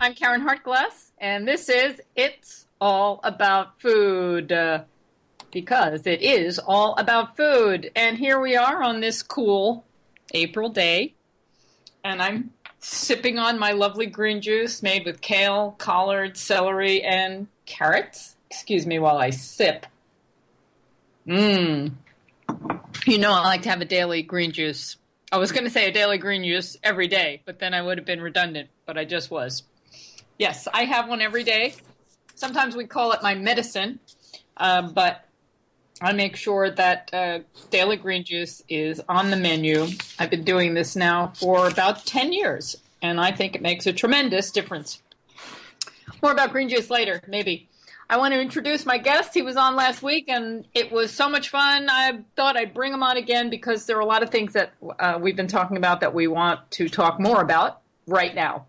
I'm Karen Hartglass, and this is It's All About Food, because it is all about food. And here we are on this cool April day, and I'm sipping on my lovely green juice made with kale, collard, celery, and carrots. Excuse me while I sip. You know I like to have a daily green juice. I was going to say a daily green juice every day, but then I would have been redundant, but I just was. Yes, I have one every day. Sometimes we call it my medicine, but I make sure that daily green juice is on the menu. I've been doing this now for about 10 years, and I think it makes a tremendous difference. More about green juice later, maybe. I want to introduce my guest. He was on last week, and it was so much fun. I thought I'd bring him on again because there are a lot of things that we've been talking about that we want to talk more about right now.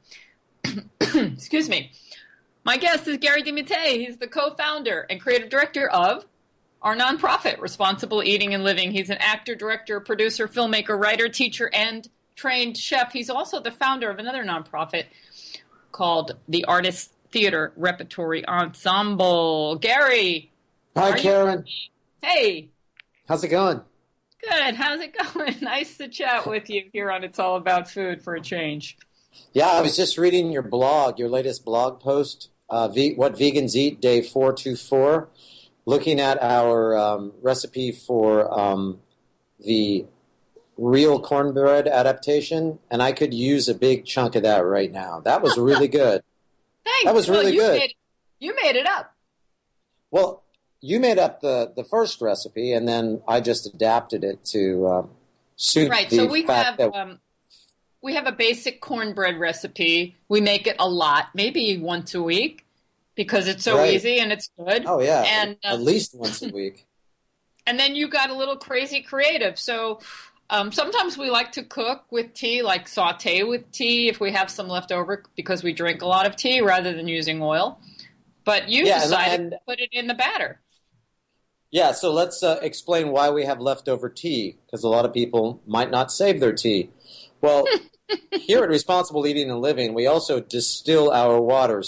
Excuse me. My guest is Gary DeMattei. He's the co-founder and creative director of our nonprofit, Responsible Eating and Living. He's an actor, director, producer, filmmaker, writer, teacher, and trained chef. He's also the founder of another nonprofit called the Artists Theater Repertory Ensemble. Gary. Hi, Karen. Hey. How's it going? Good. How's it going? Nice to chat with you here on It's All About Food for a change. Yeah, I was just reading your blog, your latest blog post, What Vegans Eat, Day 424, looking at our recipe for the real cornbread adaptation, and I could use a big chunk of that right now. That was really good. Thanks. That was really good. You made it up. Well, you made up the first recipe, and then I just adapted it to suit the fact that... We have a basic cornbread recipe. We make it a lot, maybe once a week, because it's so easy and it's good. Oh, yeah, and, at least once a week. And then you got a little crazy creative. So sometimes we like to cook with tea, like saute with tea if we have some left over, because we drink a lot of tea rather than using oil. But you decided to put it in the batter. Yeah, so let's explain why we have leftover tea, because a lot of people might not save their tea. Well, here at Responsible Eating and Living, we also distill our water.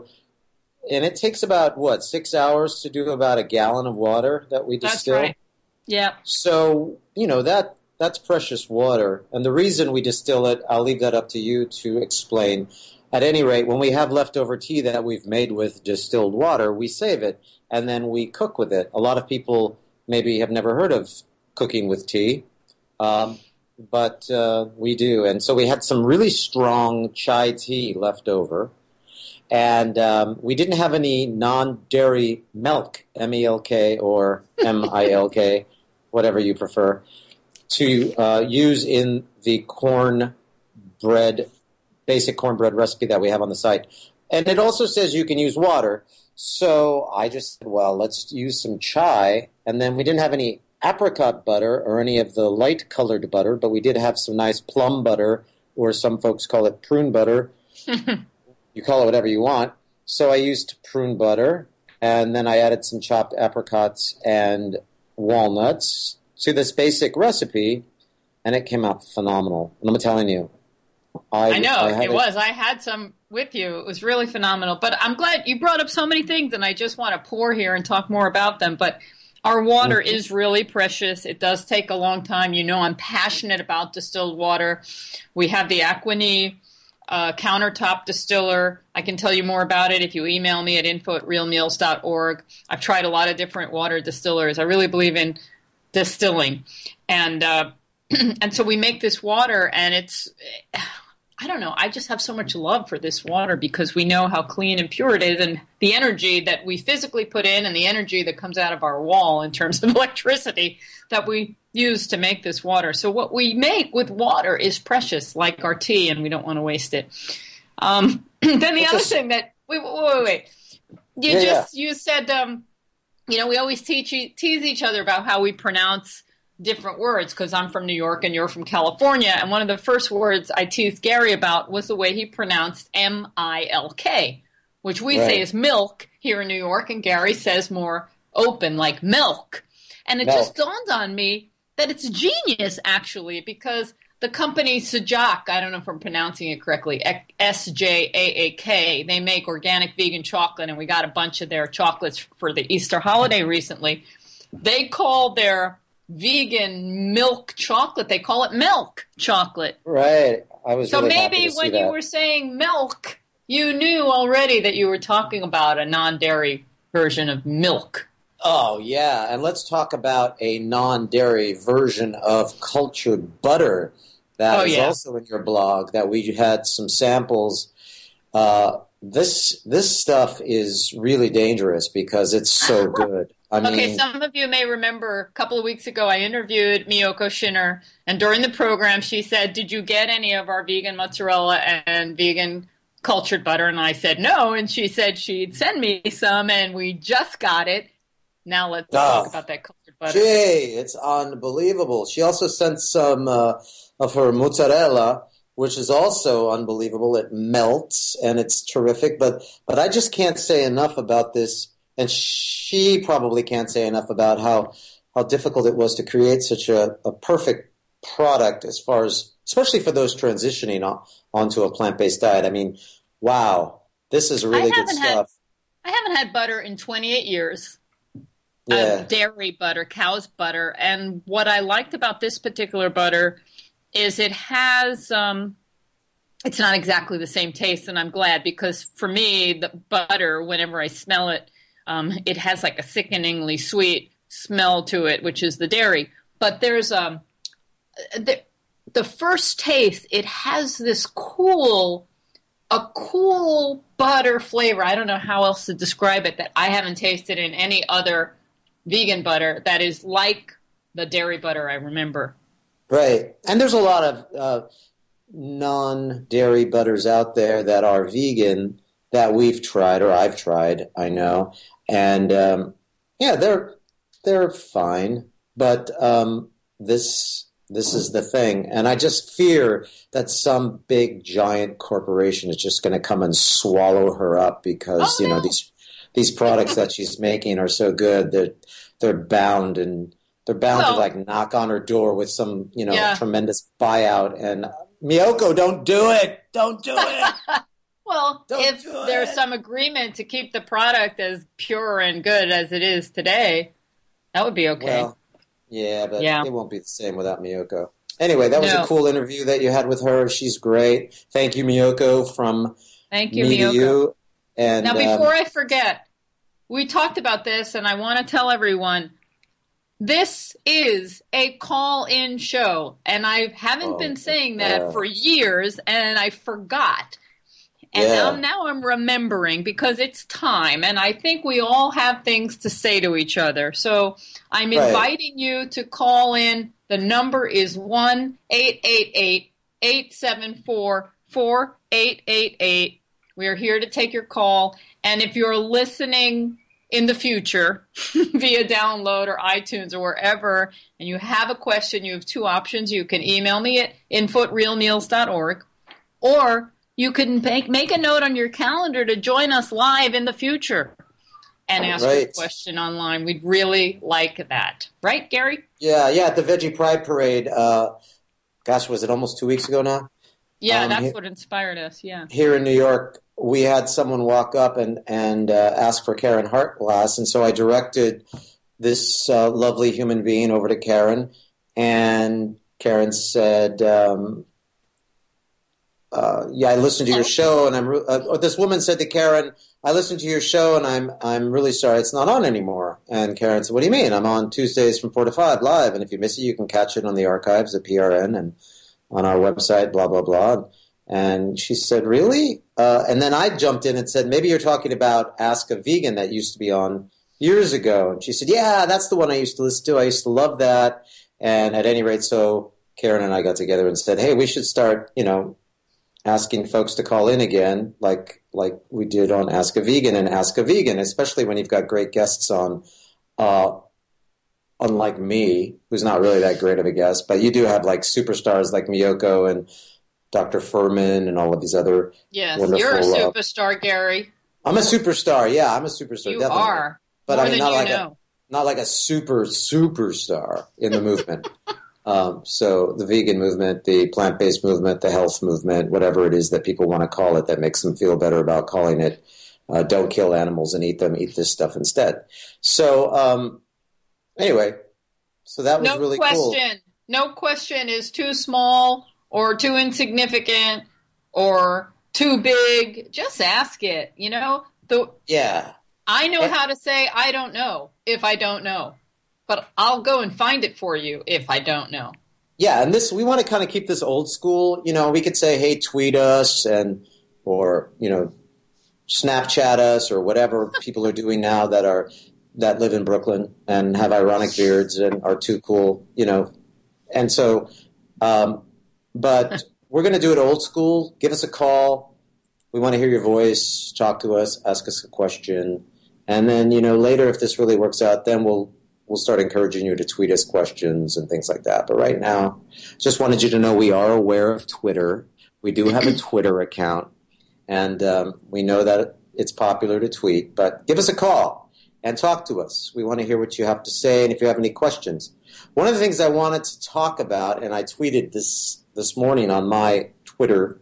And it takes about, 6 hours to do about a gallon of water that we distill? That's right. Yeah. So, that's precious water. And the reason we distill it, I'll leave that up to you to explain. At any rate, when we have leftover tea that we've made with distilled water, we save it, and then we cook with it. A lot of people maybe have never heard of cooking with tea. But we do. And so we had some really strong chai tea left over. And we didn't have any non-dairy milk, M-E-L-K or M-I-L-K, whatever you prefer, to use in the basic cornbread recipe that we have on the site. And it also says you can use water. So I just said, well, let's use some chai. And then we didn't have any apricot butter or any of the light-colored butter, but we did have some nice plum butter, or some folks call it prune butter. You call it whatever you want. So I used prune butter, and then I added some chopped apricots and walnuts to this basic recipe, and it came out phenomenal. And I'm telling you. I know, it was. I had some with you. It was really phenomenal. But I'm glad you brought up so many things, and I just want to pour here and talk more about them. But our water is really precious. It does take a long time. I'm passionate about distilled water. We have the Aquini countertop distiller. I can tell you more about it if you email me at info@realmeals.org. I've tried a lot of different water distillers. I really believe in distilling. And and so we make this water, and it's... I don't know. I just have so much love for this water because we know how clean and pure it is, and the energy that we physically put in and the energy that comes out of our wall in terms of electricity that we use to make this water. So what we make with water is precious, like our tea, and we don't want to waste it. Then the other thing that... Wait. You said, we always tease each other about how we pronounce different words, because I'm from New York and you're from California, and one of the first words I teased Gary about was the way he pronounced M-I-L-K, which we say is milk here in New York, and Gary says more open, like milk. And it just dawned on me that it's genius, actually, because the company Sjaak, I don't know if I'm pronouncing it correctly, SJAAK, they make organic vegan chocolate, and we got a bunch of their chocolates for the Easter holiday recently. They call their vegan milk chocolate, they call it milk chocolate. Right. I was so really maybe happy to when see you that. were saying milk, you knew already that you were talking about a non-dairy version of milk. Oh, yeah. And let's talk about a non-dairy version of cultured butter that is also in your blog that we had some samples. This stuff is really dangerous because it's so good. I mean, some of you may remember a couple of weeks ago I interviewed Miyoko Schinner, and during the program she said, "Did you get any of our vegan mozzarella and vegan cultured butter?" And I said, "No." And she said she'd send me some, and we just got it. Now let's talk about that cultured butter. Gee, it's unbelievable. She also sent some of her mozzarella, which is also unbelievable. It melts, and it's terrific. But I just can't say enough about this. And she probably can't say enough about how difficult it was to create such a perfect product as far as, especially for those transitioning onto a plant-based diet. I mean, wow, this is really good stuff. I haven't had butter in 28 years. Yeah. Dairy butter, cow's butter. And what I liked about this particular butter is it has, it's not exactly the same taste, and I'm glad, because for me, the butter, whenever I smell it, it has like a sickeningly sweet smell to it, which is the dairy. But there's the first taste, it has this cool butter flavor. I don't know how else to describe it that I haven't tasted in any other vegan butter that is like the dairy butter I remember. Right. And there's a lot of non-dairy butters out there that are vegan that we've tried, or I've tried, I know. And they're fine, but this is the thing. And I just fear that some big giant corporation is just going to come and swallow her up because these products that she's making are so good that they're bound to like knock on her door with some tremendous buyout. And Miyoko, don't do it! Don't do it! Well, if there's some agreement to keep the product as pure and good as it is today, that would be okay. Well, yeah, but it won't be the same without Miyoko. Anyway, that was a cool interview that you had with her. She's great. Thank you, Miyoko, Thank you, me Miyoko. to you. And, now, before I forget, we talked about this, and I want to tell everyone, this is a call-in show, and I haven't been saying that for years, and I forgot. And now I'm remembering because it's time, and I think we all have things to say to each other. So I'm inviting you to call in. The number is 1-888-874-4888. We are here to take your call. And if you're listening in the future via download or iTunes or wherever, and you have a question, you have two options. You can email me at info@realmeals.org, or you can make a note on your calendar to join us live in the future and ask your question online. We'd really like that. Right, Gary? Yeah, at the Veggie Pride Parade, was it almost 2 weeks ago now? Yeah, that's what inspired us, yeah. Here in New York, we had someone walk up and ask for Karen Hartglass, and so I directed this lovely human being over to Karen, and Karen said, I listened to your show, and this woman said to Karen, I listened to your show, and I'm really sorry it's not on anymore. And Karen said, what do you mean? I'm on Tuesdays from 4 to 5 live, and if you miss it, you can catch it on the archives at PRN and on our website, blah, blah, blah. And she said, really? And then I jumped in and said, maybe you're talking about Ask a Vegan that used to be on years ago. And she said, yeah, that's the one I used to listen to. I used to love that. And at any rate, so Karen and I got together and said, hey, we should start, asking folks to call in again, like we did on Ask a Vegan and Ask a Vegan, especially when you've got great guests on, unlike me, who's not really that great of a guest, but you do have like superstars like Miyoko and Dr. Furman and all of these other wonderful... You're a superstar, Gary. I'm a superstar, yeah, I'm a superstar, you definitely. Are. But More I mean, not like not like a superstar in the movement. So the vegan movement, the plant-based movement, the health movement, whatever it is that people want to call it that makes them feel better about calling it, don't kill animals and eat them, eat this stuff instead. So anyway, so that was really cool. No question is too small or too insignificant or too big. Just ask it, Yeah. I know how to say I don't know if I don't know. But I'll go and find it for you if I don't know. Yeah, and we want to kind of keep this old school. We could say, hey, tweet us or Snapchat us or whatever people are doing now that live in Brooklyn and have ironic beards and are too cool, And so, but we're going to do it old school. Give us a call. We want to hear your voice. Talk to us. Ask us a question. And then, later, if this really works out, then we'll start encouraging you to tweet us questions and things like that. But right now, just wanted you to know we are aware of Twitter. We do have a Twitter account, and we know that it's popular to tweet. But give us a call and talk to us. We want to hear what you have to say, and if you have any questions. One of the things I wanted to talk about, and I tweeted this morning on my Twitter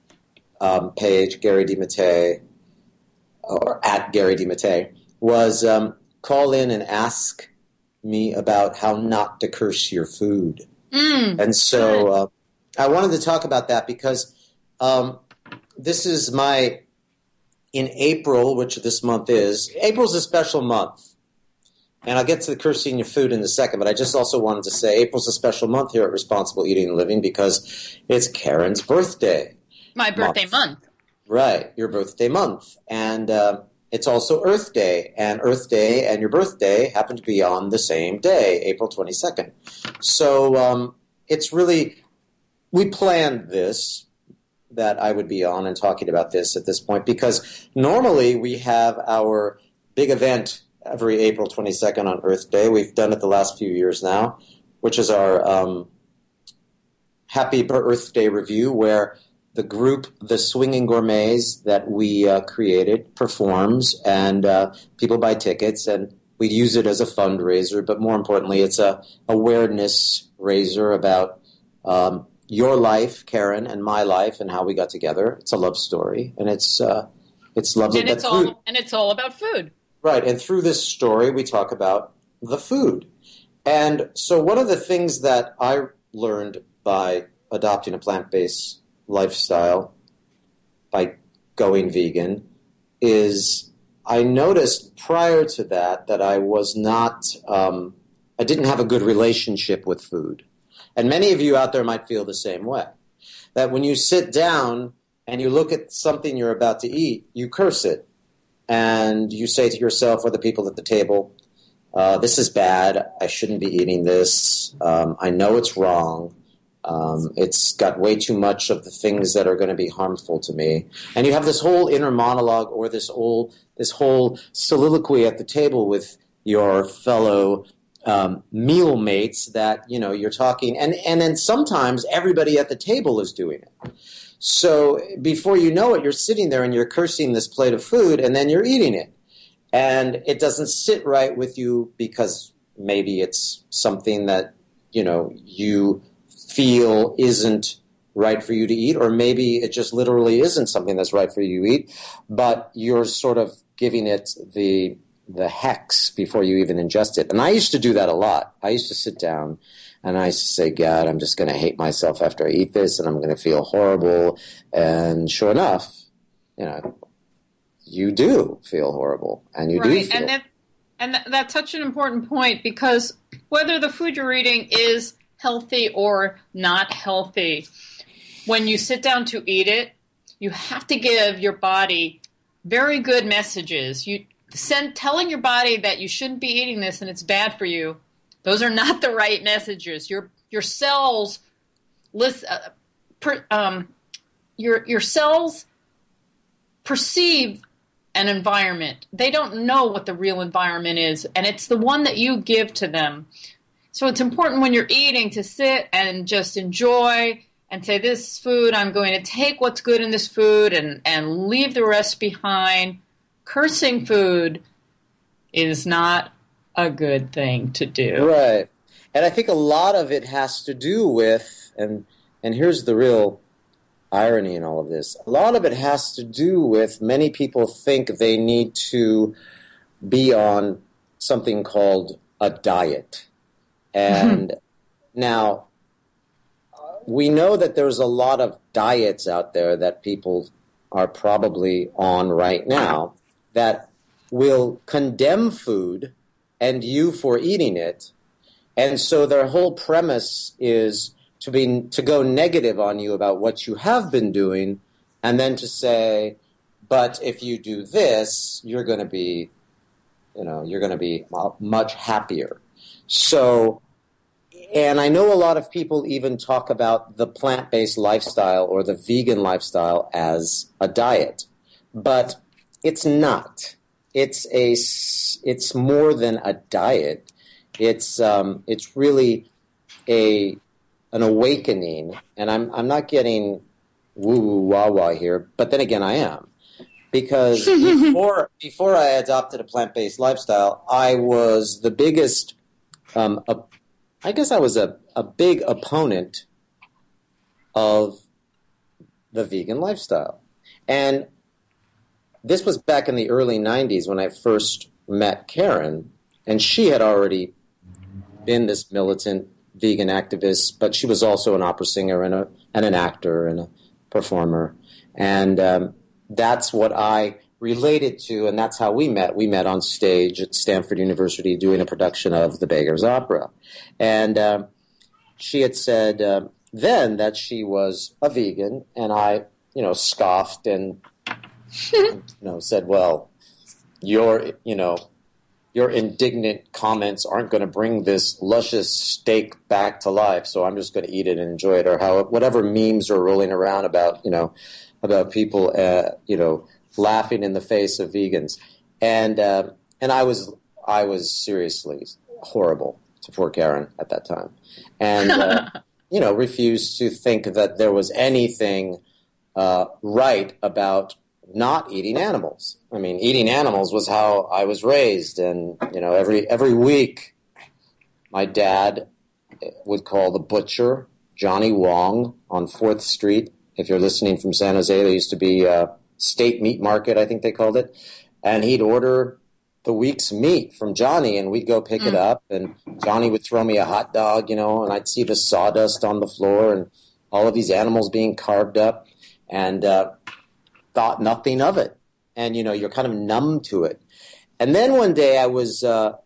page, Gary DeMattei, or at Gary DeMattei, was call in and ask me about how not to curse your food. And so I wanted to talk about that because this is in April, which this month is. April's a special month. And I'll get to the cursing your food in a second, but I just also wanted to say April's a special month here at Responsible Eating and Living because it's Karen's birthday. My birthday month. Right, your birthday month. And it's also Earth Day, and Earth Day and your birthday happen to be on the same day, April 22nd. So it's really, we planned this, that I would be on and talking about this at this point, because normally we have our big event every April 22nd on Earth Day. We've done it the last few years now, which is our Happy Earth Day review, where the group, the Swinging Gourmets that we created, performs, and people buy tickets, and we use it as a fundraiser. But more importantly, it's a awareness raiser about your life, Karen, and my life, and how we got together. It's a love story, and it's lovely. And it's all about food, right? And through this story, we talk about the food. And so, one of the things that I learned by adopting a plant-based lifestyle, by going vegan, is I noticed prior to that I was not, I didn't have a good relationship with food. And many of you out there might feel the same way. That when you sit down and you look at something you're about to eat, you curse it. And you say to yourself or the people at the table, this is bad, I shouldn't be eating this, I know it's wrong. It's got way too much of the things that are going to be harmful to me. And you have this whole inner monologue or this whole soliloquy at the table with your fellow meal mates that, you're talking. And then sometimes everybody at the table is doing it. So before you know it, you're sitting there and you're cursing this plate of food and then you're eating it. And it doesn't sit right with you because maybe it's something that, you feel isn't right for you to eat, or maybe it just literally isn't something that's right for you to eat, but you're sort of giving it the hex before you even ingest it. And I used to do that a lot. I used to sit down and I used to say, God, I'm just going to hate myself after I eat this, and I'm going to feel horrible. And sure enough, you do feel horrible, and you do feel. And that's such an important point, because whether the food you're eating is healthy or not healthy, when you sit down to eat it, you have to give your body very good messages. Telling your body that you shouldn't be eating this and it's bad for you, those are not the right messages. Your cells your cells perceive an environment. They don't know what the real environment is, and it's the one that you give to them. So it's important when you're eating to sit and just enjoy and say, this food, I'm going to take what's good in this food and leave the rest behind. Cursing food is not a good thing to do. Right. And I think a lot of it has to do with, and here's the real irony in all of this, a lot of it has to do with many people think they need to be on something called a diet. And now, we know that there's a lot of diets out there that people are probably on right now that will condemn food and you for eating it. And so their whole premise is to go negative on you about what you have been doing, and then to say, but if you do this, you're going to be much happier. So, and I know a lot of people even talk about the plant-based lifestyle or the vegan lifestyle as a diet, but it's not. It's more than a diet. It's really an awakening, and I'm not getting woo-woo wah-wah here, but then again I am. Because before I adopted a plant-based lifestyle, I was the biggest, I guess I was a big opponent of the vegan lifestyle. And this was back in the early 90s when I first met Karen, and she had already been this militant vegan activist, but she was also an opera singer and an actor and a performer. And that's what I related to, and that's how we met. We met on stage at Stanford University doing a production of The Beggar's Opera. And she had said then that she was a vegan, and I, scoffed and, said, well, your indignant comments aren't going to bring this luscious steak back to life, so I'm just going to eat it and enjoy it, or whatever memes are rolling around about people, laughing in the face of vegans, and I was seriously horrible to poor Karen at that time, and refused to think that there was anything right about not eating animals. I mean, eating animals was how I was raised, and every week, my dad would call the butcher, Johnny Wong, on 4th Street. If you're listening from San Jose, there used to be State Meat Market, I think they called it, and he'd order the week's meat from Johnny, and we'd go pick it up, and Johnny would throw me a hot dog, and I'd see the sawdust on the floor and all of these animals being carved up, and thought nothing of it. And, you're kind of numb to it. And then one day I was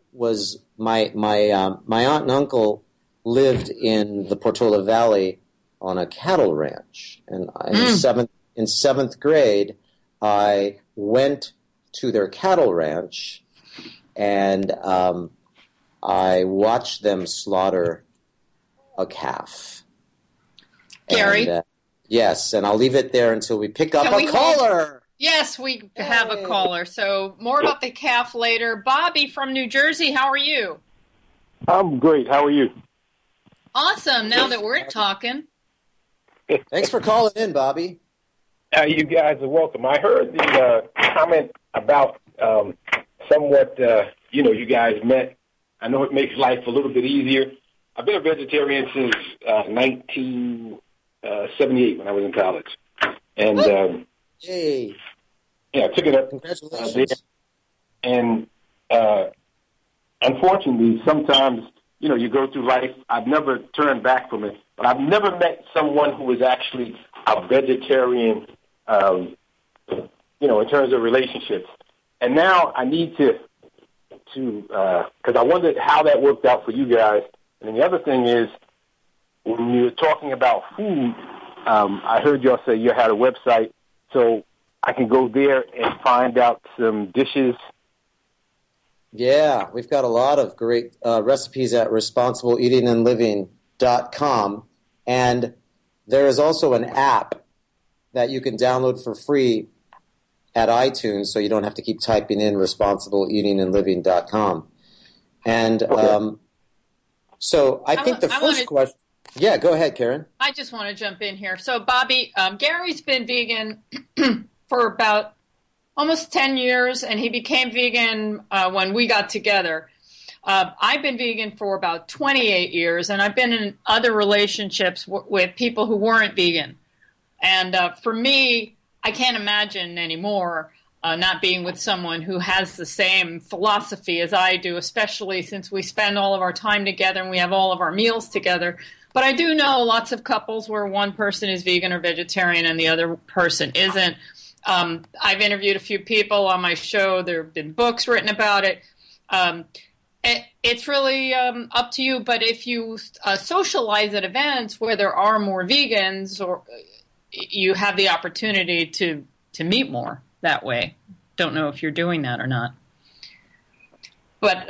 my aunt and uncle lived in the Portola Valley on a cattle ranch. And in seventh grade, I went to their cattle ranch, and I watched them slaughter a calf. Gary? And, yes, and I'll leave it there until we pick up a caller. Yes, we have a caller. So more about the calf later. Bobby from New Jersey, how are you? I'm great. How are you? Awesome. Now that we're talking. Thanks for calling in, Bobby. You guys are welcome. I heard the comment about somewhat, you guys met. I know it makes life a little bit easier. I've been a vegetarian since 1978 when I was in college. And hey. Yeah, I took it up. Congratulations. And unfortunately, sometimes, you go through life. I've never turned back from it, but I've never met someone who was actually a vegetarian, in terms of relationships. And now I need to because I wondered how that worked out for you guys. And then the other thing is, when you were talking about food, I heard y'all say you had a website, so I can go there and find out some dishes. Yeah, we've got a lot of great recipes at responsibleeatingandliving.com. And there is also an app that you can download for free at iTunes, so you don't have to keep typing in responsibleeatingandliving.com. And so I think the first question... Yeah, go ahead, Karen. I just want to jump in here. So, Bobby, Gary's been vegan for about almost 10 years, and he became vegan when we got together. I've been vegan for about 28 years, and I've been in other relationships with people who weren't vegan. And for me, I can't imagine anymore not being with someone who has the same philosophy as I do, especially since we spend all of our time together and we have all of our meals together. But I do know lots of couples where one person is vegan or vegetarian and the other person isn't. I've interviewed a few people on my show. There have been books written about it. It's really up to you. But if you socialize at events where there are more vegans, or you have the opportunity to meet more that way. Don't know if you're doing that or not. But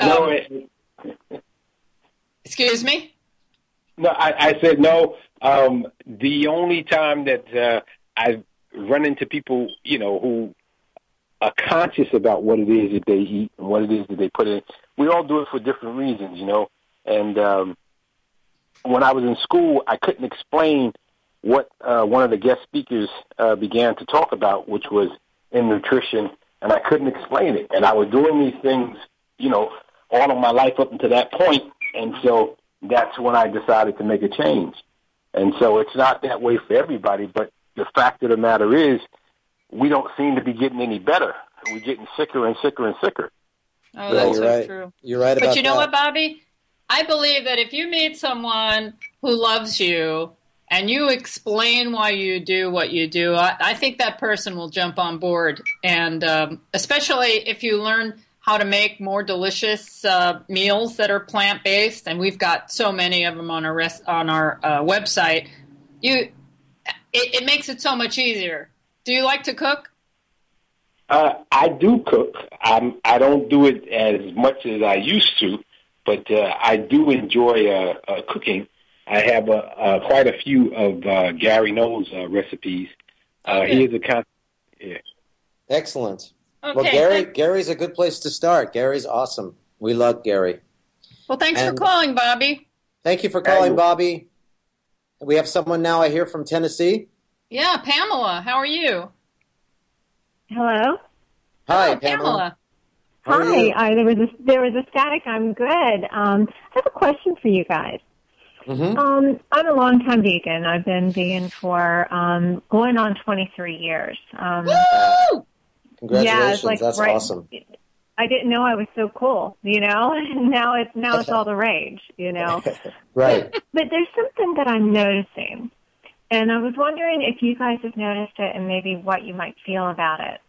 excuse me? No, I said no. The only time that I've run into people, who are conscious about what it is that they eat and what it is that they put in, we all do it for different reasons, And when I was in school, I couldn't explain what one of the guest speakers began to talk about, which was in nutrition, and I couldn't explain it. And I was doing these things, all of my life up until that point, and so that's when I decided to make a change. And so it's not that way for everybody, but the fact of the matter is we don't seem to be getting any better. We're getting sicker and sicker and sicker. Oh, that's so right. true. You're right about that. But you know what, Bobby? I believe that if you meet someone who loves you and you explain why you do what you do, I think that person will jump on board. And especially if you learn how to make more delicious meals that are plant-based, and we've got so many of them on our website, it makes it so much easier. Do you like to cook? I do cook. I don't do it as much as I used to, but I do enjoy cooking. I have quite a few of Gary Knowles' recipes. Here's a Excellent. Okay. Well, Gary's a good place to start. Gary's awesome. We love Gary. Well, thanks for calling, Bobby. Thank you for calling, Bobby. We have someone now, I hear, from Tennessee. Yeah, Pamela. How are you? Hello. Hi, Pamela. Hi. There was a static. I'm good. I have a question for you guys. Mm-hmm. I'm a long-time vegan. I've been vegan for going on 23 years. Woo! Congratulations. That's awesome. I didn't know I was so cool, and now it's all the rage, Right. But there's something that I'm noticing, and I was wondering if you guys have noticed it and maybe what you might feel about it.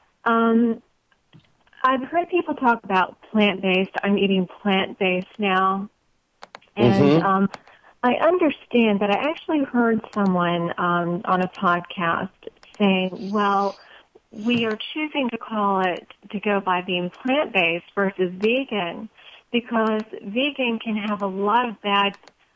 I've heard people talk about plant-based. I'm eating plant-based now. And I understand that I actually heard someone on a podcast saying, well, we are choosing to call it, to go by being plant-based versus vegan, because vegan can have a lot of bad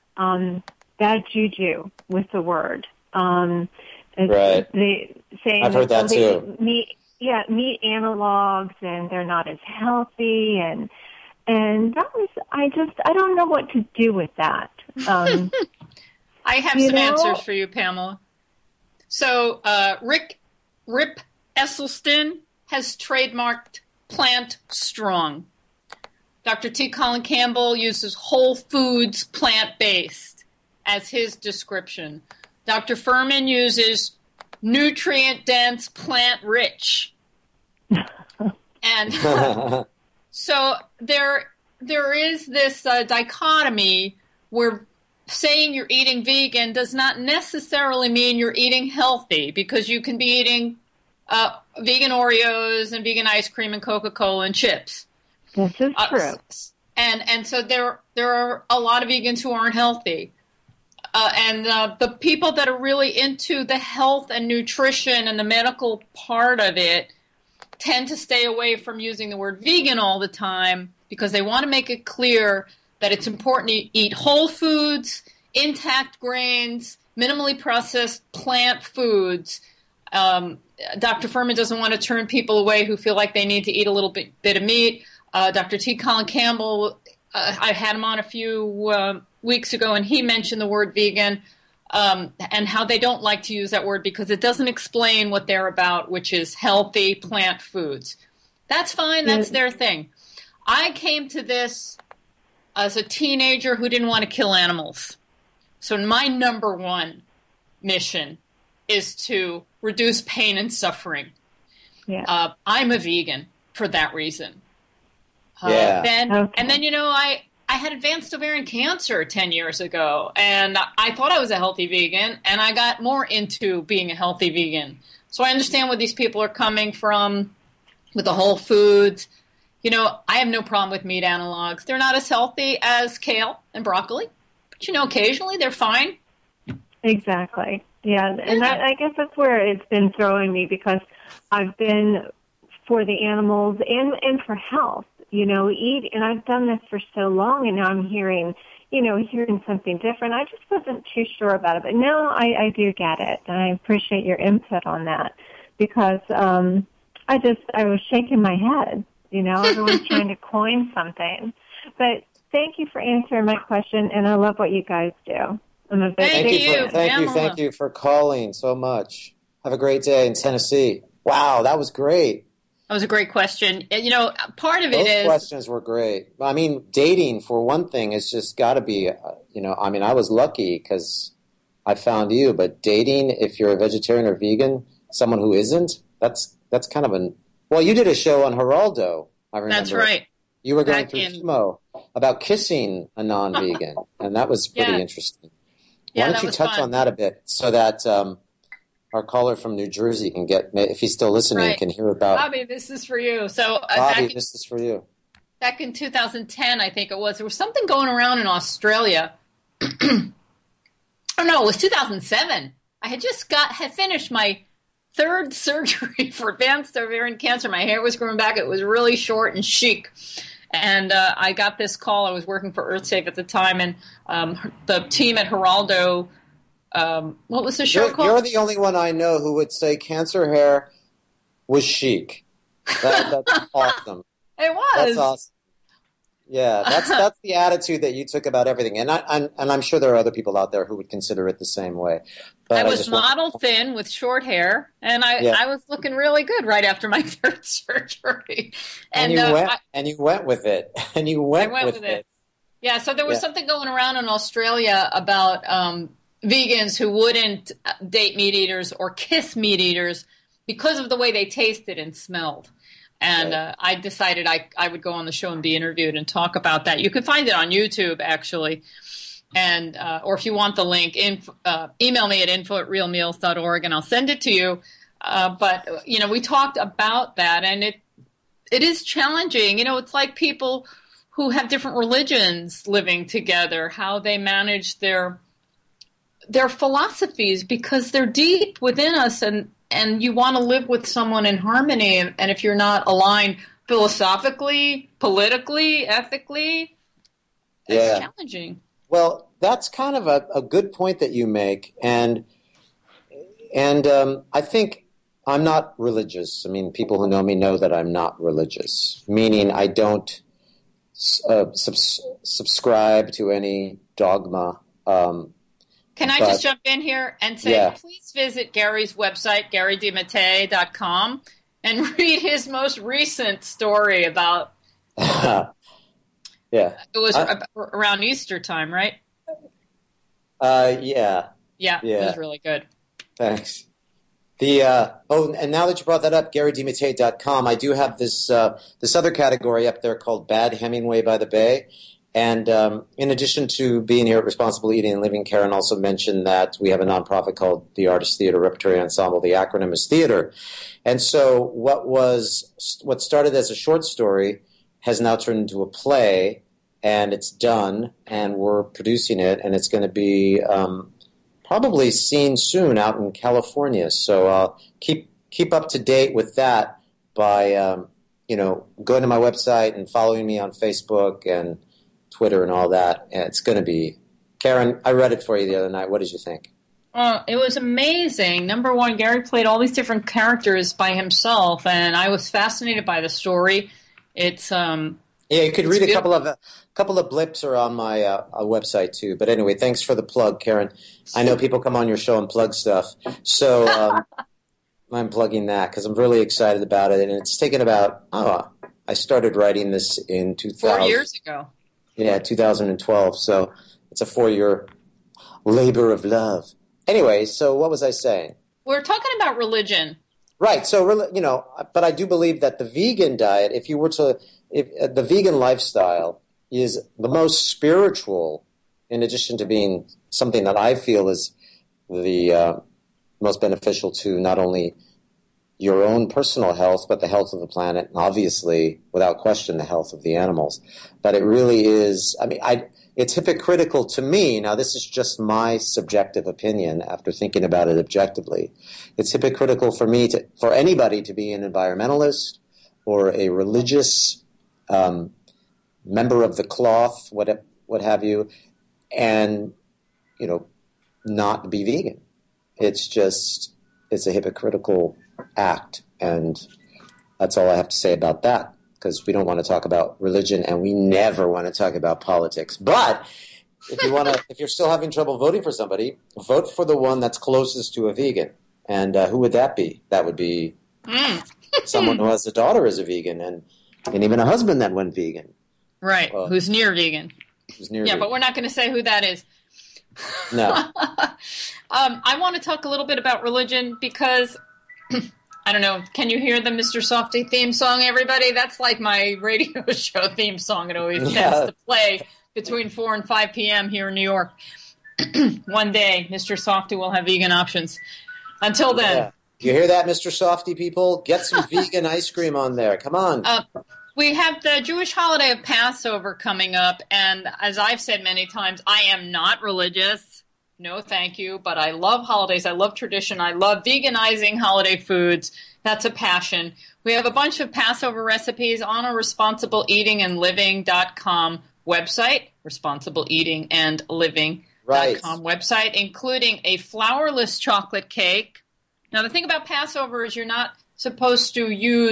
juju with the word. Right. I've heard that too. Meat analogs, and they're not as healthy, and that was, I don't know what to do with that. I have some answers for you, Pamela. So, Rip Esselstyn has trademarked Plant Strong. Dr. T. Colin Campbell uses Whole Foods Plant-Based as his description. Dr. Furman uses Nutrient-Dense Plant-Rich. And so there is this dichotomy where saying you're eating vegan does not necessarily mean you're eating healthy, because you can be eating vegan Oreos and vegan ice cream and Coca-Cola and chips. This is true. And so there are a lot of vegans who aren't healthy. And the people that are really into the health and nutrition and the medical part of it tend to stay away from using the word vegan all the time, because they want to make it clear that it's important to eat whole foods, intact grains, minimally processed plant foods. Dr. Furman doesn't want to turn people away who feel like they need to eat a little bit of meat. Dr. T. Colin Campbell, I had him on a few weeks ago, and he mentioned the word vegan and how they don't like to use that word because it doesn't explain what they're about, which is healthy plant foods. That's fine. That's their thing. I came to this as a teenager who didn't want to kill animals. So my number one mission is to reduce pain and suffering. Yeah. I'm a vegan for that reason. Okay. And then, I had advanced ovarian cancer 10 years ago, and I thought I was a healthy vegan, and I got more into being a healthy vegan. So I understand where these people are coming from with the whole foods. I have no problem with meat analogs. They're not as healthy as kale and broccoli, but, occasionally they're fine. Exactly. Yeah, and I guess that's where it's been throwing me, because I've been for the animals and for health, and I've done this for so long, and now I'm hearing something different. I just wasn't too sure about it, but now I do get it, and I appreciate your input on that, because I was shaking my head, everyone's trying to coin something. But thank you for answering my question, and I love what you guys do. Thank you for calling so much. Have a great day in Tennessee. Wow, that was great. That was a great question. Part of it is... Those questions were great. I mean, dating, for one thing, is just got to be, I was lucky because I found you, but dating, if you're a vegetarian or vegan, someone who isn't, that's kind of well, you did a show on Geraldo, I remember. That's right. You were going through chemo about kissing a non-vegan, and that was pretty interesting. Why don't you touch on that a bit so that our caller from New Jersey can get, if he's still listening, can hear about... Bobby, this is for you. So, Bobby, this is for you. Back in 2010, I think it was, there was something going around in Australia. It was 2007. I had finished my third surgery for advanced ovarian cancer. My hair was growing back. It was really short and chic. And I got this call. I was working for EarthSafe at the time, and the team at Geraldo, what was the show called? You're the only one I know who would say cancer hair was chic. That's awesome. It was. That's awesome. Yeah, that's the attitude that you took about everything, and I'm sure there are other people out there who would consider it the same way. But I was model thin with short hair, and I was looking really good right after my third surgery. And you went with it. And you went with it. Yeah, so there was something going around in Australia about vegans who wouldn't date meat eaters or kiss meat eaters because of the way they tasted and smelled. And I decided I would go on the show and be interviewed and talk about that. You can find it on YouTube, actually. And or if you want the link, email me at info@realmeals.org, and I'll send it to you. But, we talked about that, and it is challenging. It's like people who have different religions living together, how they manage their philosophies, because they're deep within us, and you want to live with someone in harmony. And if you're not aligned philosophically, politically, ethically, it's challenging. Well, that's kind of a good point that you make. And I think I'm not religious. I mean, people who know me know that I'm not religious, meaning I don't subscribe to any dogma. Can I just jump in here and say, please visit Gary's website, GaryDimattei.com, and read his most recent story about... It was around Easter time, right? Yeah. Yeah, it was really good. Thanks. And now that you brought that up, GaryDimattei.com, I do have this other category up there called Bad Hemingway by the Bay. And in addition to being here at Responsible Eating and Living, Karen also mentioned that we have a nonprofit called the Artist Theater Repertory Ensemble. The acronym is theater. And so what started as a short story has now turned into a play, and it's done, and we're producing it, and it's going to be probably seen soon out in California. So keep up to date with that by going to my website and following me on Facebook and Twitter and all that. And it's going to be... Karen, I read it for you the other night. What did you think? It was amazing. Number one, Gary played all these different characters by himself, and I was fascinated by the story. It's you could read a couple of blips are on my website too. But anyway, thanks for the plug, Karen. I know people come on your show and plug stuff, so I'm plugging that because I'm really excited about it. And it's taken about I started writing this in 2000. 4 years ago. Yeah, 2012. So it's a 4-year labor of love. Anyway, so what was I saying? We're talking about religion. Right. So, but I do believe that the vegan diet, if the vegan lifestyle is the most spiritual, in addition to being something that I feel is the most beneficial to not only your own personal health, but the health of the planet, and obviously, without question, the health of the animals. But it really is, it's hypocritical to me. Now, this is just my subjective opinion after thinking about it objectively. It's hypocritical for anybody to be an environmentalist or a religious member of the cloth, what have you, and, not be vegan. It's a hypocritical act, and that's all I have to say about that, because we don't want to talk about religion and we never want to talk about politics. But if you're still having trouble voting for somebody, vote for the one that's closest to a vegan. And who would that be? That would be someone who has a daughter as a vegan and even a husband that went vegan. Right, who's near vegan. Vegan. But we're not going to say who that is. No. I want to talk a little bit about religion because, I don't know, can you hear the Mr. Softy theme song, everybody? That's like my radio show theme song. It always tends to play between 4 and 5 p.m. here in New York. One day, Mr. Softy will have vegan options. Until then. Yeah. You hear that, Mr. Softy, people? Get some vegan ice cream on there. Come on. We have the Jewish holiday of Passover coming up, and as I've said many times, I am not religious. No, thank you. But I love holidays. I love tradition. I love veganizing holiday foods. That's a passion. We have a bunch of Passover recipes on our responsibleeatingandliving.com website, responsibleeatingandliving.com website, including a flourless chocolate cake. Now, the thing about Passover is you're not supposed to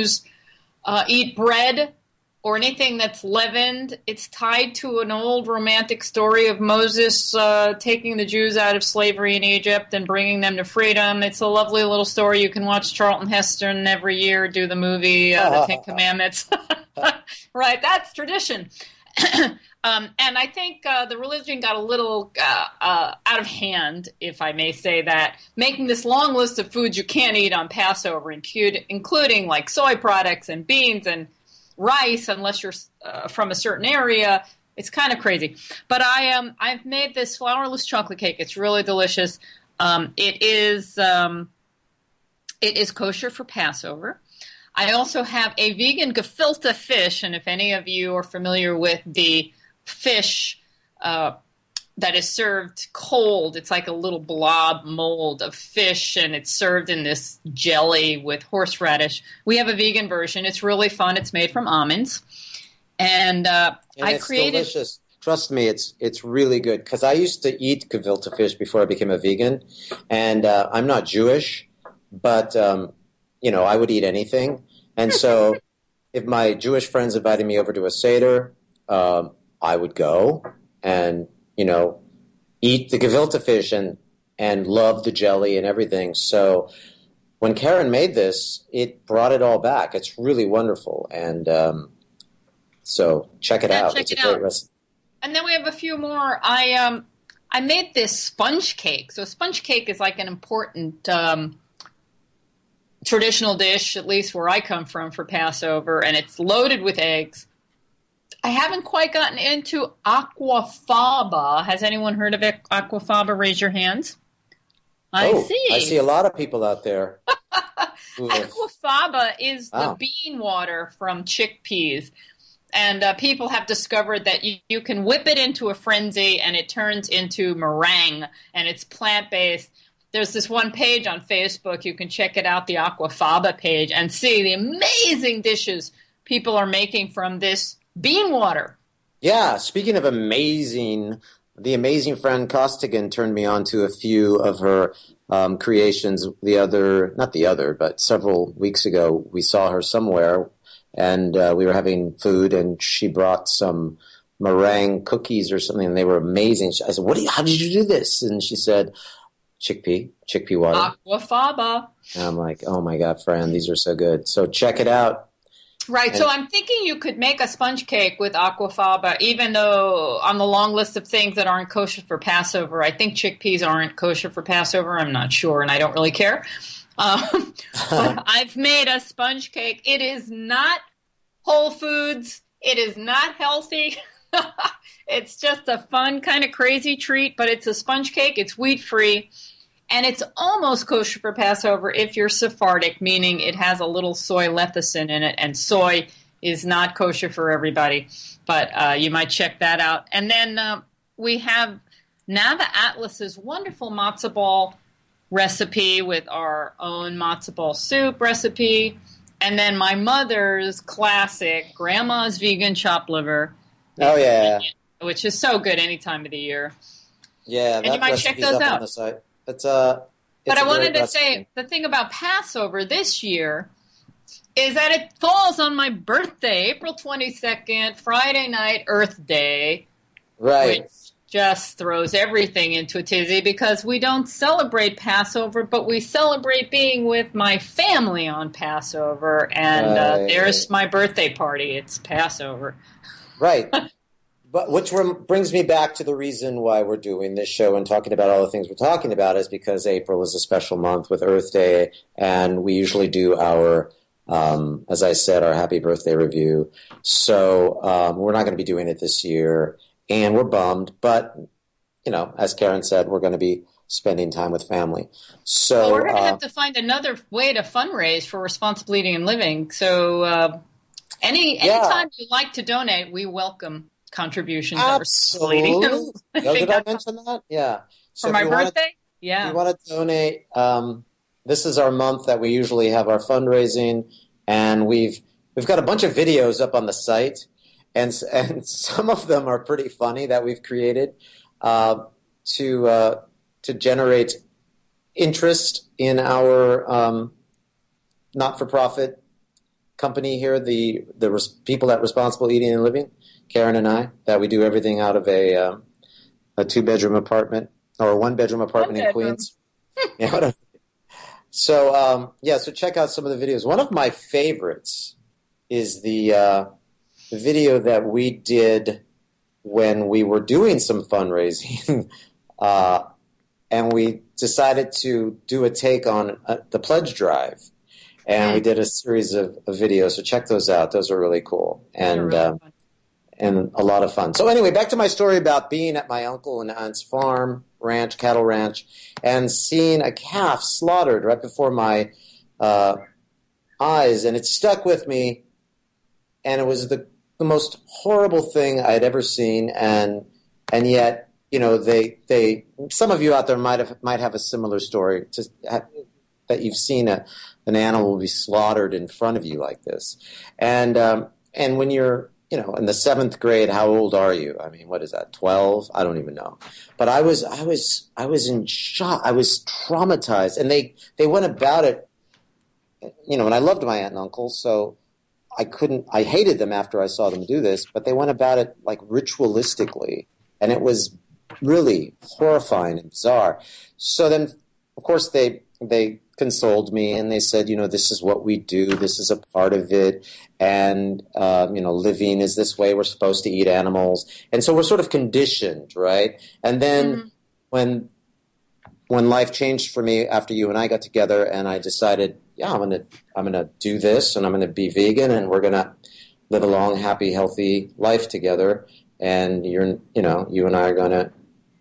eat bread or anything that's leavened. It's tied to an old romantic story of Moses taking the Jews out of slavery in Egypt and bringing them to freedom. It's a lovely little story. You can watch Charlton Heston every year do the movie The Ten Commandments. Right, that's tradition. And I think the religion got a little out of hand, if I may say that, making this long list of foods you can't eat on Passover, including like soy products and beans and rice, unless you're from a certain area. It's kind of crazy. But I've made this flourless chocolate cake. It's really delicious. It is kosher for Passover. I also have a vegan gefilte fish, and if any of you are familiar with the fish that is served cold, it's like a little blob mold of fish, and it's served in this jelly with horseradish. We have a vegan version. It's really fun. It's made from almonds, and it's delicious. Trust me, it's really good, because I used to eat gefilte fish before I became a vegan, and I'm not Jewish, but I would eat anything. And so if my Jewish friends invited me over to a Seder, I would go and, eat the gefilte fish and love the jelly and everything. So when Karen made this, it brought it all back. It's really wonderful. And so check it out. It's a great recipe. And then we have a few more. I made this sponge cake. So sponge cake is like an important traditional dish, at least where I come from, for Passover, and it's loaded with eggs. I haven't quite gotten into aquafaba. Has anyone heard of aquafaba? Raise your hands. I see a lot of people out there. Aquafaba is the bean water from chickpeas. And people have discovered that you can whip it into a frenzy and it turns into meringue, and it's plant-based. There's this one page on Facebook. You can check it out, the Aquafaba page, and see the amazing dishes people are making from this bean water. Yeah, speaking of amazing, the amazing friend Costigan turned me on to a few of her creations but several weeks ago. We saw her somewhere, and we were having food, and she brought some meringue cookies or something, and they were amazing. I said, how did you do this? And she said, chickpea water. Aquafaba. And I'm like, oh my God, friend, these are so good. So check it out. Right, And, so I'm thinking you could make a sponge cake with aquafaba, even though on the long list of things that aren't kosher for Passover, I think chickpeas aren't kosher for Passover. I'm not sure, and I don't really care. But I've made a sponge cake. It is not Whole Foods. It is not healthy. It's just a fun, kind of crazy treat, but it's a sponge cake. It's wheat-free. And it's almost kosher for Passover if you're Sephardic, meaning it has a little soy lecithin in it, and soy is not kosher for everybody. But you might check that out. And then we have Nava Atlas's wonderful matzo ball recipe with our own matzo ball soup recipe. And then my mother's classic, Grandma's Vegan Chopped Liver. oh, yeah. Which is so good any time of the year. Yeah, and you might check those out. On the site. But I wanted to say the thing about Passover this year is that it falls on my birthday, April 22nd, Friday night, Earth Day. Right. Which just throws everything into a tizzy because we don't celebrate Passover, but we celebrate being with my family on Passover. And there's my birthday party. It's Passover. Right. But which brings me back to the reason why we're doing this show and talking about all the things we're talking about is because April is a special month with Earth Day, and we usually do our, as I said, our happy birthday review. So we're not going to be doing it this year, and we're bummed. But, as Karen said, we're going to be spending time with family. So we're going to have to find another way to fundraise for Responsible Eating and Living. So anytime you'd like to donate, we welcome contributions. Absolutely. Did I mention that? Yeah. So for my birthday? If you want to donate, this is our month that we usually have our fundraising, and we've got a bunch of videos up on the site, and some of them are pretty funny that we've created to generate interest in our not-for-profit company here, the people at Responsible Eating and Living. Karen and I, that we do everything out of a 2-bedroom apartment or a 1-bedroom apartment in Queens. So check out some of the videos. One of my favorites is the video that we did when we were doing some fundraising, and we decided to do a take on the pledge drive. And we did a series of videos, so check those out. Those are really cool. And a lot of fun. So anyway, back to my story about being at my uncle and aunt's farm, cattle ranch, and seeing a calf slaughtered right before my eyes. And it stuck with me, and it was the most horrible thing I had ever seen. And yet, they some of you out there might have a similar story that you've seen an animal be slaughtered in front of you like this. And when you're in the 7th grade, how old are you? I mean, what is that, 12? I don't even know. But I was in shock. I was traumatized. And they went about it, and I loved my aunt and uncle, so I hated them after I saw them do this, but they went about it like ritualistically. And it was really horrifying and bizarre. So then, of course, they consoled me, and they said, this is what we do. This is a part of it. And, living is this way. We're supposed to eat animals. And so we're sort of conditioned, right? And then when life changed for me after you and I got together, and I decided, I'm going to do this, and I'm going to be vegan, and we're going to live a long, happy, healthy life together. And you and I are going to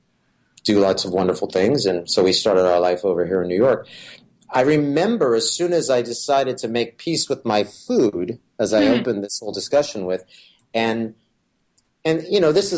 do lots of wonderful things. And so we started our life over here in New York. I remember as soon as I decided to make peace with my food, as I opened this whole discussion with, and this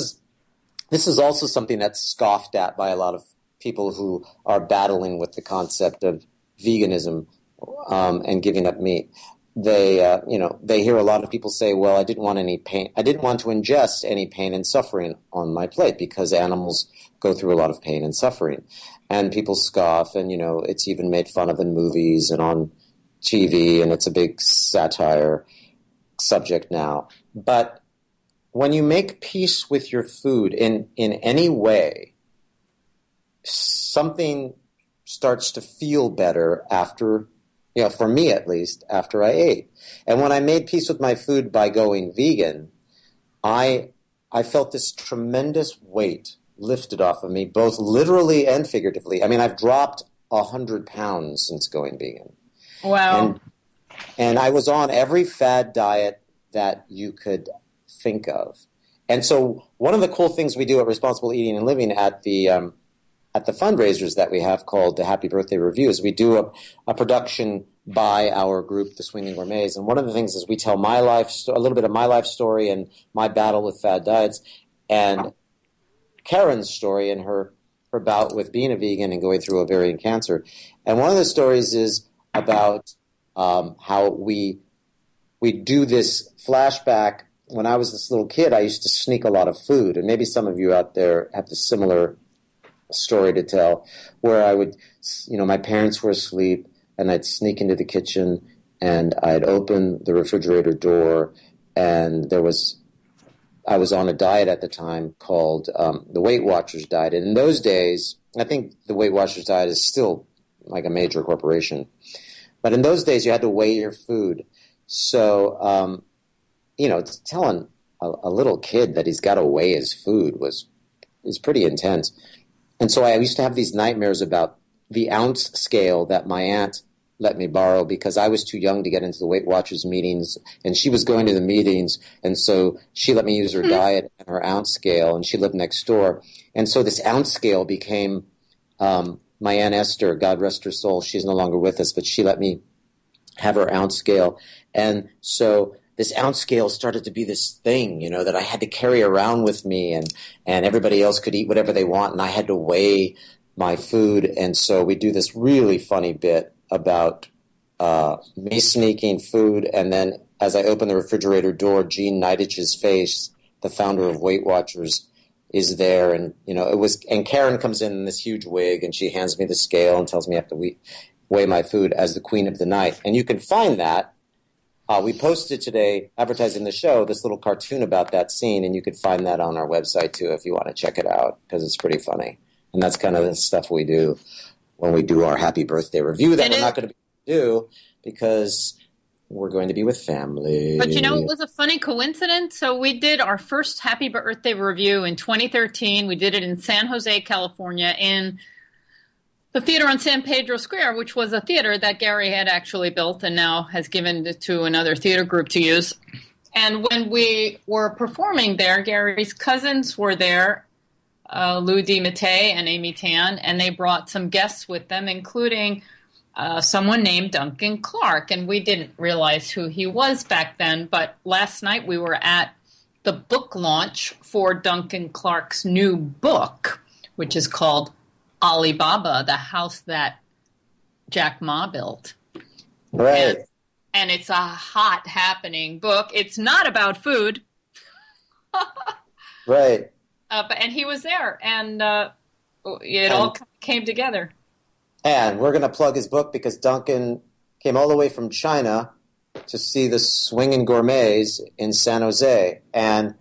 is also something that's scoffed at by a lot of people who are battling with the concept of veganism and giving up meat. They hear a lot of people say, well, I didn't want any pain. I didn't want to ingest any pain and suffering on my plate because animals go through a lot of pain and suffering. And people scoff, and, it's even made fun of in movies and on TV, and it's a big satire subject now. But when you make peace with your food in any way, something starts to feel better after for me at least, after I ate. And when I made peace with my food by going vegan, I felt this tremendous weight lifted off of me, both literally and figuratively. I mean, I've dropped 100 pounds since going vegan. Wow. And I was on every fad diet that you could think of. And so one of the cool things we do at Responsible Eating and Living at the fundraisers that we have called the Happy Birthday Review is we do a production by our group, the Swinging Gourmets. And one of the things is we tell my life, a little bit of my life story and my battle with fad diets, and Karen's story and her bout with being a vegan and going through ovarian cancer. And one of the stories is about how we do this flashback. When I was this little kid, I used to sneak a lot of food, and maybe some of you out there have the similar story to tell, where I would, my parents were asleep, and I'd sneak into the kitchen, and I'd open the refrigerator door, and I was on a diet at the time called the Weight Watchers diet. And in those days, I think the Weight Watchers diet is still like a major corporation. But in those days, you had to weigh your food. So, telling a little kid that he's got to weigh his food is pretty intense. And so I used to have these nightmares about the ounce scale that my aunt let me borrow because I was too young to get into the Weight Watchers meetings, and she was going to the meetings, and so she let me use her diet and her ounce scale, and she lived next door. And so this ounce scale became my Aunt Esther, God rest her soul. She's no longer with us, but she let me have her ounce scale. And so this ounce scale started to be this thing, that I had to carry around with me, and everybody else could eat whatever they want, and I had to weigh my food. And so we do this really funny bit about me sneaking food, and then as I open the refrigerator door, Gene Niditch's face, the founder of Weight Watchers, is there, and and Karen comes in this huge wig, and she hands me the scale and tells me I have to weigh my food as the queen of the night. And you can find that. We posted today, advertising the show, this little cartoon about that scene, and you can find that on our website too if you want to check it out, because it's pretty funny. And that's kind of the stuff we do when we do our Happy Birthday Review that we're not going to do because we're going to be with family. But it was a funny coincidence. So we did our first Happy Birthday Review in 2013. We did it in San Jose, California, in the theater on San Pedro Square, which was a theater that Gary had actually built and now has given to another theater group to use. And when we were performing there, Gary's cousins were there, Lou DiMattei and Amy Tan, and they brought some guests with them, including someone named Duncan Clark. And we didn't realize who he was back then, but last night we were at the book launch for Duncan Clark's new book, which is called Alibaba, the house that Jack Ma built. Right. And it's a hot happening book. It's not about food. Right. And he was there, and it all came together. And we're going to plug his book because Duncan came all the way from China to see the Swinging Gourmets in San Jose. And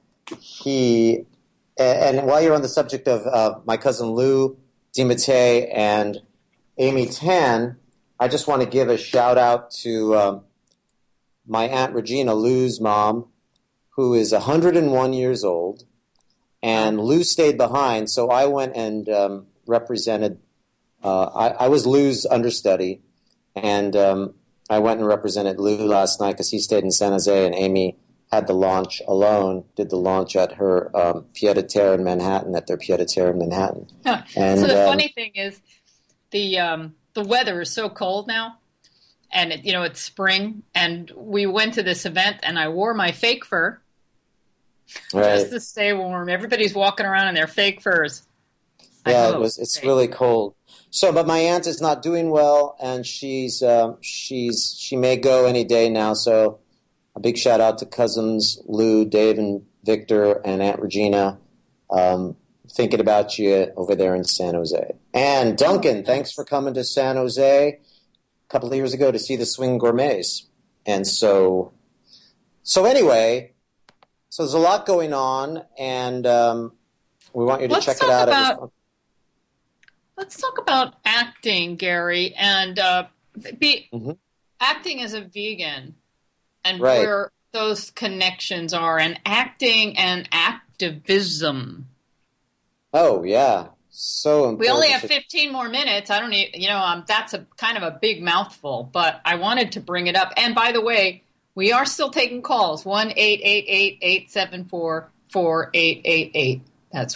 and while you're on the subject of my cousin Lou DiMattei and Amy Tan, I just want to give a shout out to my Aunt Regina, Lou's mom, who is 101 years old. And Lou stayed behind, so I went and represented. I was Lou's understudy, and I went and represented Lou last night because he stayed in San Jose, and Amy had the launch alone, did the launch at her pied-à-terre in Manhattan, at their pied-à-terre in Manhattan. Huh. And, so the funny thing is the weather is so cold now, and it's spring, and we went to this event, and I wore my fake fur. Right. Just to stay warm. Everybody's walking around in their fake furs. Yeah, it's really cold. So, but my aunt is not doing well, and she may go any day now. So, a big shout out to cousins Lou, Dave, and Victor, and Aunt Regina. Thinking about you over there in San Jose. And Duncan, thanks for coming to San Jose a couple of years ago to see the Swing Gourmets. And so anyway. So there's a lot going on, and we want you to check it out. Let's talk about acting, Gary, and acting as a vegan and Right. where those connections are, and acting and activism. Oh, yeah. So important. We only have 15 more minutes. I don't need, that's a kind of a big mouthful, but I wanted to bring it up. And by the way, we are still taking calls. 1-888-874-4888. That's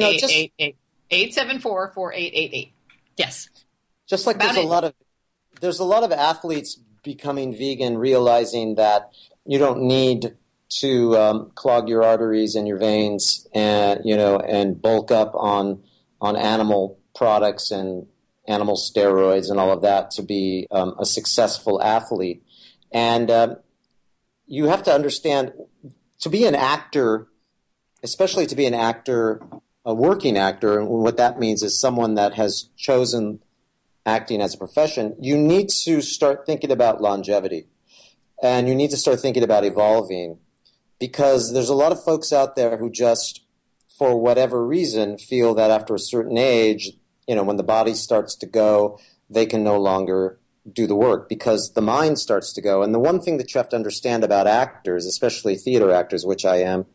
1-888-874-4888. Yes. Just like there's a lot of athletes becoming vegan, realizing that you don't need to clog your arteries and your veins, and bulk up on animal products and animal steroids and all of that to be a successful athlete. And you have to understand, to be an actor, especially to be an actor, a working actor, and what that means is someone that has chosen acting as a profession, you need to start thinking about longevity. And you need to start thinking about evolving, because there's a lot of folks out there who just, for whatever reason, feel that after a certain age, when the body starts to go, they can no longer do the work because the mind starts to go. And the one thing that you have to understand about actors, especially theater actors, which I am,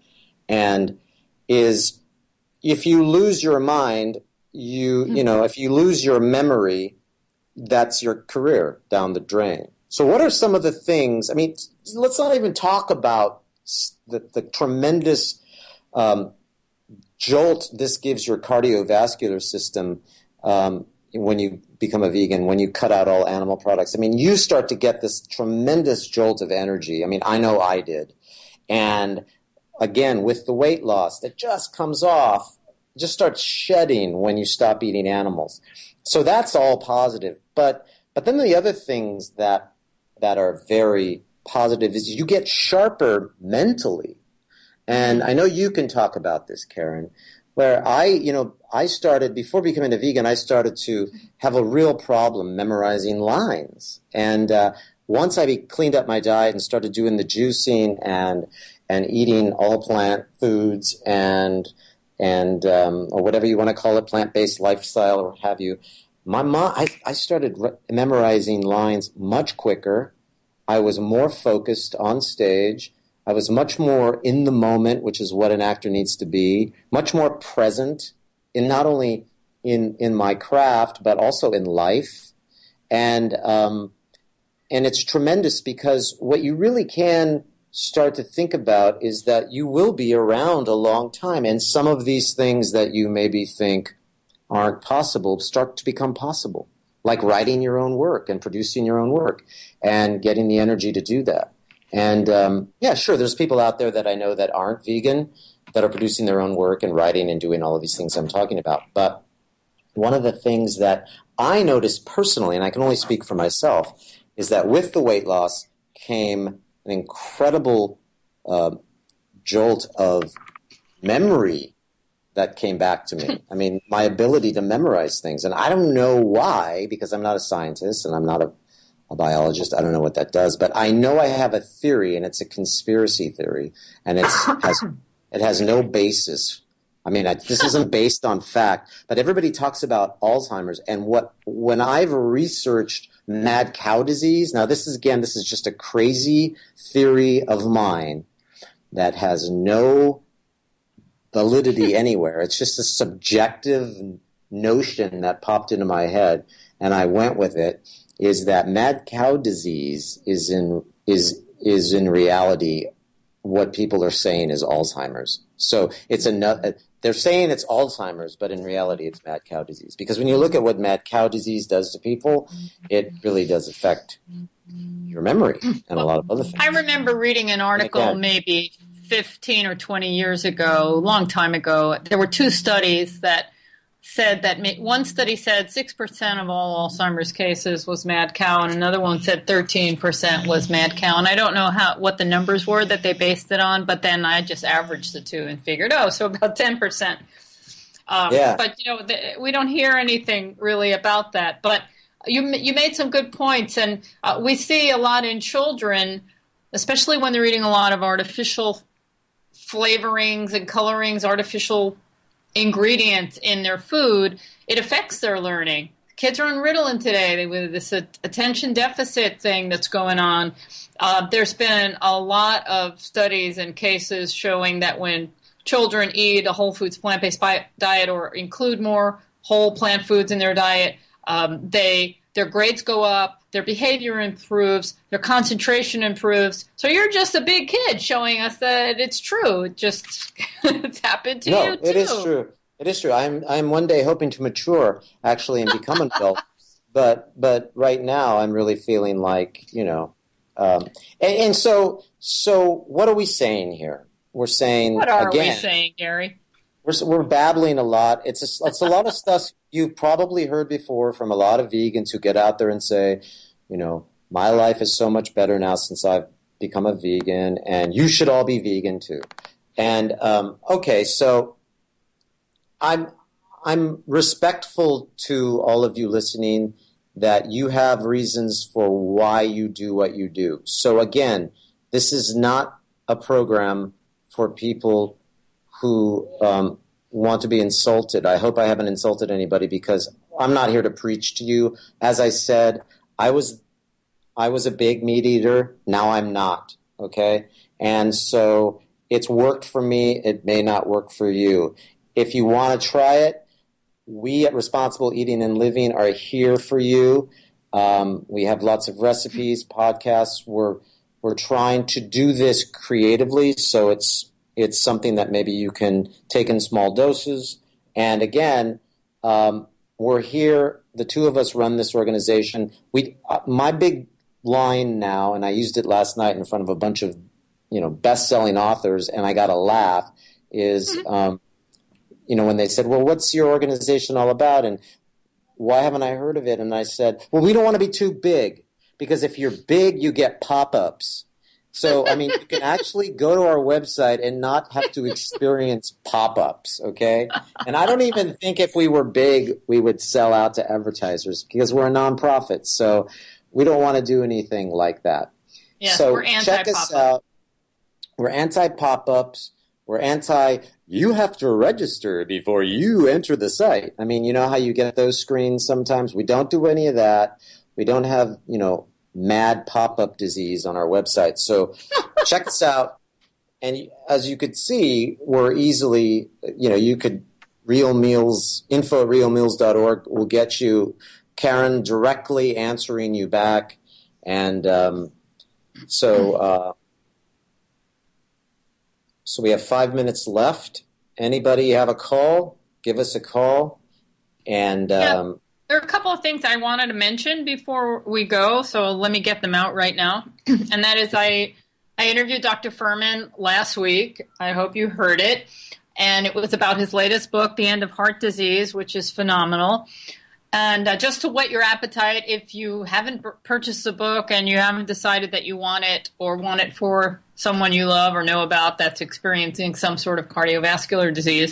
is if you lose your mind, if you lose your memory, that's your career down the drain. So what are some of the things? I mean, let's not even talk about the tremendous jolt this gives your cardiovascular system when you become a vegan, when you cut out all animal products. I mean, you start to get this tremendous jolt of energy. I mean, I know I did. And again, with the weight loss that just comes off, just starts shedding when you stop eating animals. So that's all positive. But then the other things that are very positive is you get sharper mentally. And I know you can talk about this, Karen, where I started, before becoming a vegan, I started to have a real problem memorizing lines. And once I cleaned up my diet and started doing the juicing and eating all plant foods and or whatever you want to call it, plant-based lifestyle or what have you, I started memorizing lines much quicker. I was more focused on stage. I was much more in the moment, which is what an actor needs to be, much more present in not only in my craft, but also in life. And it's tremendous because what you really can start to think about is that you will be around a long time. And some of these things that you maybe think aren't possible start to become possible, like writing your own work and producing your own work and getting the energy to do that. And sure, there's people out there that I know that aren't vegan that are producing their own work and writing and doing all of these things I'm talking about. But one of the things that I noticed personally, and I can only speak for myself, is that with the weight loss came an incredible jolt of memory that came back to me. I mean, my ability to memorize things. And I don't know why, because I'm not a scientist and I'm not a biologist. I don't know what that does. But I know I have a theory, and it's a conspiracy theory. And it has no basis. I mean, this isn't based on fact. But everybody talks about Alzheimer's. And when I've researched mad cow disease, now this is just a crazy theory of mine that has no validity anywhere. It's just a subjective notion that popped into my head, and I went with it, is that mad cow disease is in reality what people are saying is Alzheimer's. So they're saying it's Alzheimer's, but in reality it's mad cow disease. Because when you look at what mad cow disease does to people, it really does affect your memory and a lot of other things. I remember reading an article maybe 15 or 20 years ago, a long time ago. There were two studies that said that one study said 6% of all Alzheimer's cases was mad cow, and another one said 13% was mad cow. And I don't know what the numbers were that they based it on, but then I just averaged the two and figured, so about 10%. But we don't hear anything really about that. But you made some good points, and we see a lot in children, especially when they're eating a lot of artificial flavorings and colorings, artificial ingredients in their food. It affects their learning. kids are on Ritalin today with this attention deficit thing that's going on. There's been a lot of studies and cases showing that when children eat a whole foods plant-based diet or include more whole plant foods in their diet, their grades go up, their behavior improves, their concentration improves. So you're just a big kid showing us that it's true. It's happened to you too. No, it is true. It is true. I'm one day hoping to mature, actually, and become an adult. But right now, I'm really feeling like, and so what are we saying here? We're saying, what are we saying, Gary? We're babbling a lot. It's a lot of stuff you've probably heard before from a lot of vegans who get out there and say, my life is so much better now since I've become a vegan, and you should all be vegan too. And okay, so I'm respectful to all of you listening that you have reasons for why you do what you do. So again, this is not a program for people who want to be insulted. I hope I haven't insulted anybody because I'm not here to preach to you. As I said, I was a big meat eater. Now I'm not, okay? And so it's worked for me. It may not work for you. If you want to try it, we at Responsible Eating and Living are here for you. We have lots of recipes, podcasts. We're trying to do this creatively, so it's something that maybe you can take in small doses. And again, we're here. The two of us run this organization. My big line now, and I used it last night in front of a bunch of best-selling authors, and I got a laugh, is when they said, well, what's your organization all about? And why haven't I heard of it? And I said, well, we don't want to be too big because if you're big, you get pop-ups. So, you can actually go to our website and not have to experience pop-ups, okay? And I don't even think if we were big, we would sell out to advertisers because we're a nonprofit. So we don't want to do anything like that. Yes, so we're anti-pop-up. Check us out. We're anti-pop-ups. We're you have to register before you enter the site. You know how you get those screens sometimes? We don't do any of that. We don't have, mad pop-up disease on our website. So check us out. And as you could see, we're easily, you could info@realmeals.org will get you Karen directly answering you back. And so we have 5 minutes left. Anybody have a call? Give us a call. And there are a couple of things I wanted to mention before we go, so let me get them out right now. And that is I interviewed Dr. Fuhrman last week. I hope you heard it. And it was about his latest book, The End of Heart Disease, which is phenomenal. And just to whet your appetite, if you haven't purchased the book and you haven't decided that you want it or want it for someone you love or know about that's experiencing some sort of cardiovascular disease,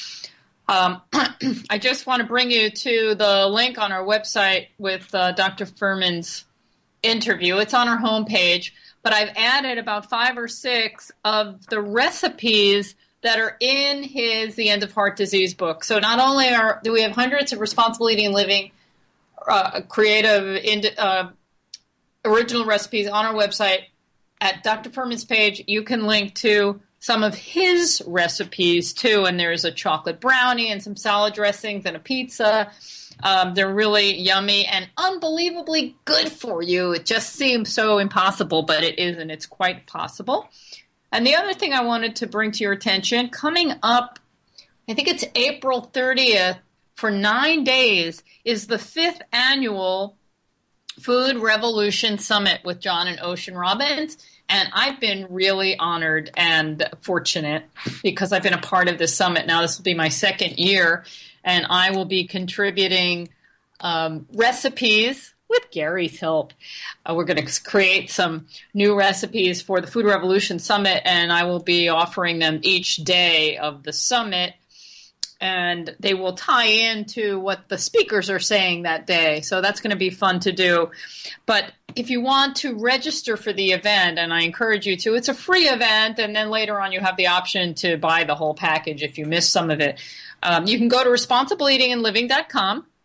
I just want to bring you to the link on our website with Dr. Fuhrman's interview. It's on our homepage, but I've added about 5 or 6 of the recipes that are in his The End of Heart Disease book. So not only do we have hundreds of Responsible Eating and Living creative original recipes on our website, at Dr. Fuhrman's page, you can link to some of his recipes too, and there's a chocolate brownie and some salad dressings and a pizza. They're really yummy and unbelievably good for you. It just seems so impossible, but it isn't. It's quite possible. And the other thing I wanted to bring to your attention, coming up, I think it's April 30th, for 9 days, is the 5th annual Food Revolution Summit with John and Ocean Robbins. And I've been really honored and fortunate because I've been a part of this summit. Now this will be my 2nd year, and I will be contributing recipes with Gary's help. We're going to create some new recipes for the Food Revolution Summit, and I will be offering them each day of the summit. And they will tie into what the speakers are saying that day. So that's going to be fun to do. But if you want to register for the event, and I encourage you to, it's a free event, and then later on you have the option to buy the whole package if you miss some of it. You can go to responsibleeatingandliving.com,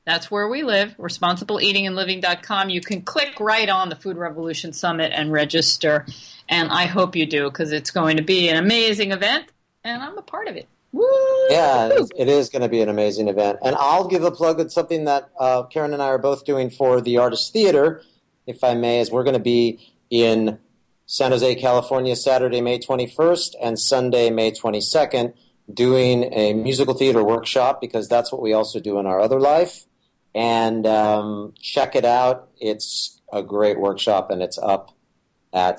That's where we live, responsibleeatingandliving.com. You can click right on the Food Revolution Summit and register. And I hope you do, because it's going to be an amazing event, and I'm a part of it. Woo! Yeah, it is going to be an amazing event. And I'll give a plug at something that Karen and I are both doing for the Artist Theater, if I may, as we're going to be in San Jose, California, Saturday, May 21st, and Sunday, May 22nd, doing a musical theater workshop, because that's what we also do in our other life. And check it out. It's a great workshop, and it's up at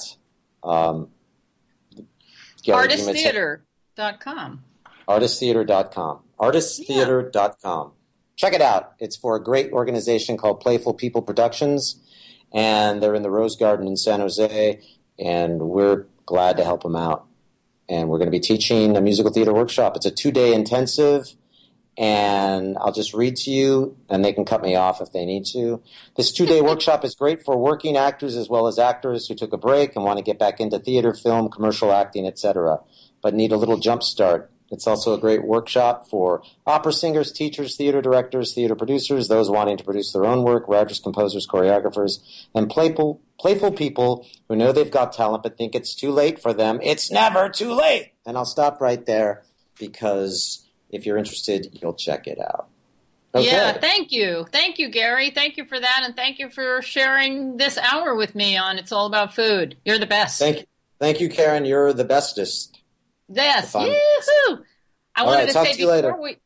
artisttheater.com. Artisttheater.com. Artisttheater.com. Check it out. It's for a great organization called Playful People Productions, and they're in the Rose Garden in San Jose, and we're glad to help them out. And we're going to be teaching a musical theater workshop. It's a 2-day intensive, and I'll just read to you, and they can cut me off if they need to. This 2-day workshop is great for working actors as well as actors who took a break and want to get back into theater, film, commercial acting, etc., but need a little jump start. It's also a great workshop for opera singers, teachers, theater directors, theater producers, those wanting to produce their own work, writers, composers, choreographers, and playful people who know they've got talent but think it's too late for them. It's never too late! And I'll stop right there, because if you're interested, you'll check it out. Okay. Yeah, thank you. Thank you, Gary. Thank you for that, and thank you for sharing this hour with me on It's All About Food. You're the best. Thank you, Karen. You're the bestest. Yes. Yoo-hoo! I wanted to say before we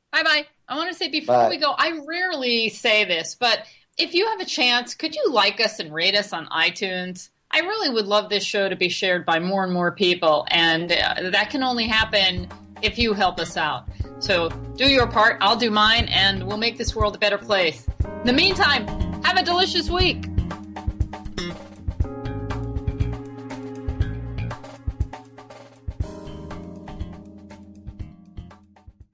go, I rarely say this, but if you have a chance, could you like us and rate us on iTunes? I really would love this show to be shared by more and more people, and that can only happen if you help us out. So do your part, I'll do mine, and we'll make this world a better place. In the meantime, have a delicious week.